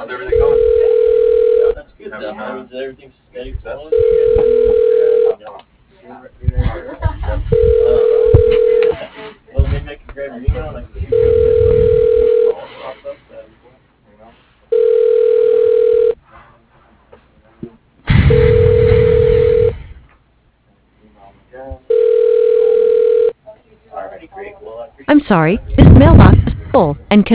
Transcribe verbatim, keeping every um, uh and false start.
How's everything going? That's good Having, though. That uh, means everything's steady success? flowing. You guys are doing doing everything right. Uh, well, maybe I can grab your email and I can shoot you a message. All pops up, then. Alrighty, great. Well, I appreciate I'm your sorry, time. this mailbox is full and can